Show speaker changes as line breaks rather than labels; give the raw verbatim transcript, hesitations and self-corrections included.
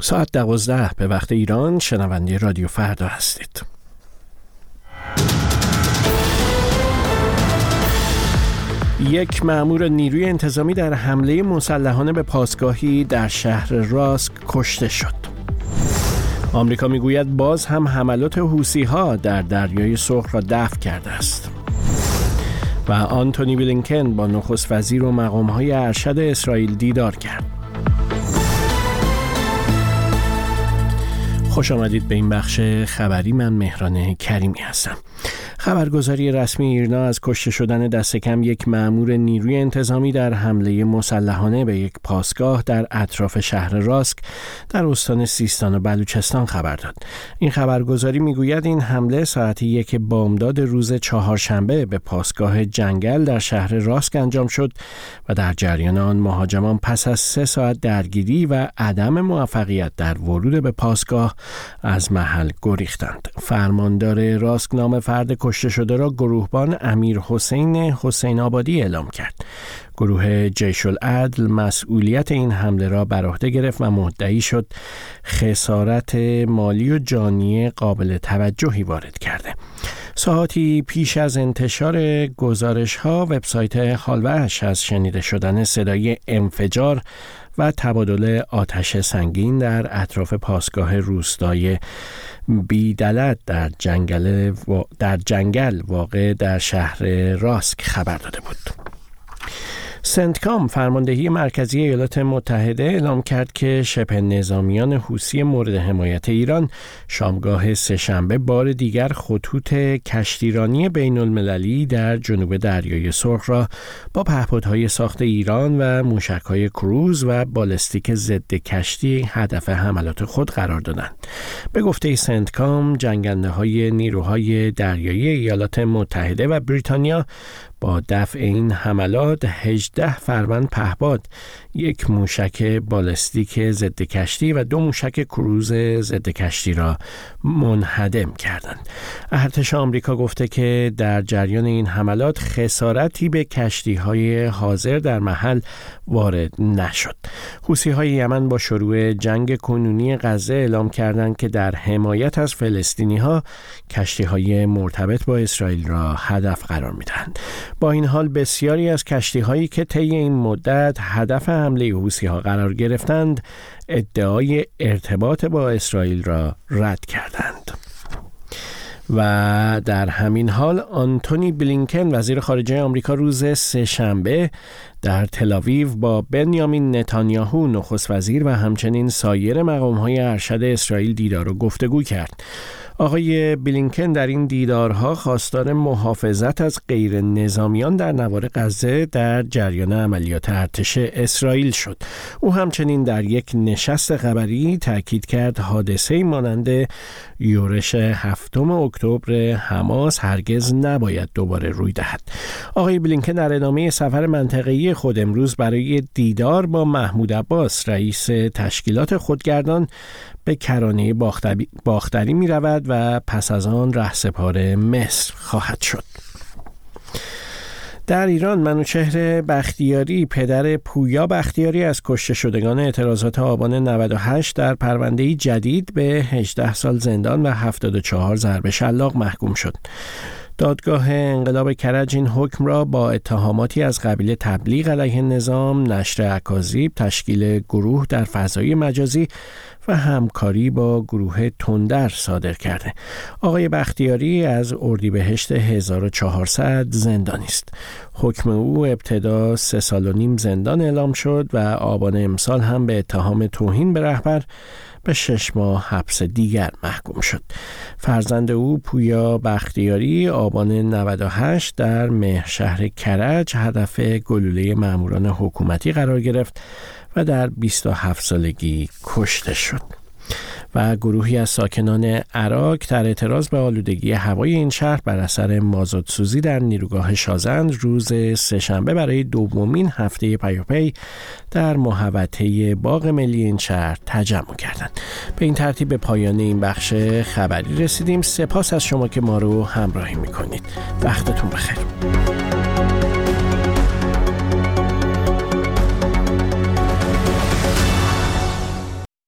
ساعت دوازده به وقت ایران. شنونده رادیو فردا هستید. یک مأمور نیروی انتظامی در حمله مسلحانه به پاسگاهی در شهر راسک کشته شد. آمریکا میگوید باز هم حملات حوثی‌ها در دریای سرخ را دفع کرده است. و آنتونی بلینکن با نخست وزیر و مقام‌های ارشد اسرائیل دیدار کرد. خوش آمدید به این بخش خبری. من مهران کریمی هستم. خبرگزاری رسمی ایرنا از کشته شدن دست کم یک مأمور نیروی انتظامی در حمله مسلحانه به یک پاسگاه در اطراف شهر راسک در استان سیستان و بلوچستان خبر داد. این خبرگزاری میگوید این حمله ساعت یک بامداد روز چهارشنبه به پاسگاه جنگل در شهر راسک انجام شد و در جریان آن مهاجمان پس از سه ساعت درگیری و عدم موفقیت در ورود به پاسگاه از محل گریختند. فرماندار راسک نام فرد کشته شده را گروهبان امیر حسین حسین آبادی اعلام کرد. گروه جیش العدل مسئولیت این حمله را بر عهده گرفت و مدعی شد خسارت مالی و جانی قابل توجهی وارد کرده. ساعتی پیش از انتشار گزارش‌ها وبسایت حالوحش از شنیده شدن صدای انفجار و تبادل آتش سنگین در اطراف پاسگاه روستای بیدلت در جنگل و در جنگل واقع در شهر راسک خبر داده بود. سنتکام فرماندهی مرکزی ایالات متحده اعلام کرد که شبه نظامیان حوثی مورد حمایت ایران شامگاه سه‌شنبه بار دیگر خطوط کشتیرانی بین المللی در جنوب دریای سرخ را با پهپادهای ساخت ایران و موشک‌های کروز و بالستیک ضد کشتی هدف حملات خود قرار دادند. به گفته سنتکام، جنگنده‌های نیروهای دریایی ایالات متحده و بریتانیا با دفع این حملات هجده فرمند پهپاد، یک موشک بالستیک ضد کشتی و دو موشک کروز ضد کشتی را منهدم کردند. ارتش آمریکا گفته که در جریان این حملات خسارتی به کشتی‌های حاضر در محل وارد نشد. حوثی‌های یمن با شروع جنگ کنونی غزه اعلام کردند که در حمایت از فلسطینی‌ها کشتی‌های مرتبط با اسرائیل را هدف قرار می‌دهند. با این حال بسیاری از کشتی‌هایی که طی این مدت هدف حمله حوثی‌ها قرار گرفتند ادعای ارتباط با اسرائیل را رد کردند. و در همین حال آنتونی بلینکن وزیر خارجه آمریکا روز سه‌شنبه در تل‌آویو با بنیامین نتانیاهو نخست وزیر و همچنین سایر مقام‌های ارشد اسرائیل دیدار و گفتگو کرد. آقای بلینکن در این دیدارها خواستار محافظت از غیر نظامیان در نوار غزه در جریان عملیات ارتش اسرائیل شد. او همچنین در یک نشست خبری تاکید کرد حادثه مانند یورش هفتم اکتبر حماس هرگز نباید دوباره روی دهد. آقای بلینکن در ادامه سفر منطقه‌ای خود امروز برای دیدار با محمود عباس رئیس تشکیلات خودگردان به کرانه باختری می رود و پس از آن رهسپار مصر خواهد شد. در ایران منوچهر بختیاری پدر پویا بختیاری از کشته شدگان اعتراضات آبان نود و هشت در پرونده‌ای جدید به هجده سال زندان و هفتاد و چهار ضرب شلاق محکوم شد. دادگاه انقلاب کرج این حکم را با اتهاماتی از قبیل تبلیغ علیه نظام، نشر اکاذیب، تشکیل گروه در فضای مجازی و همکاری با گروه تندر صادر کرده. آقای بختیاری از اردیبهشت هزار و چهارصد زندانی است. حکم او ابتدا سه سال و نیم زندان اعلام شد و آبان امسال هم به اتهام توهین به رهبر به شش ماه حبس دیگر محکوم شد. فرزند او پویا بختیاری آبان نود و هشت در مهرشهر کرج هدف گلوله ماموران حکومتی قرار گرفت و در بیست و هفت سالگی کشته شد. و گروهی از ساکنان عراق در اعتراض به آلودگی هوای این شهر بر اثر مازوت‌سوزی در نیروگاه شازند روز سه‌شنبه برای دومین هفته پیاپی در محوطه باغ ملی این شهر تجمع کردند. به این ترتیب به پایان این بخش خبری رسیدیم. سپاس از شما که ما رو همراهی می‌کنید. وقتتون بخیر.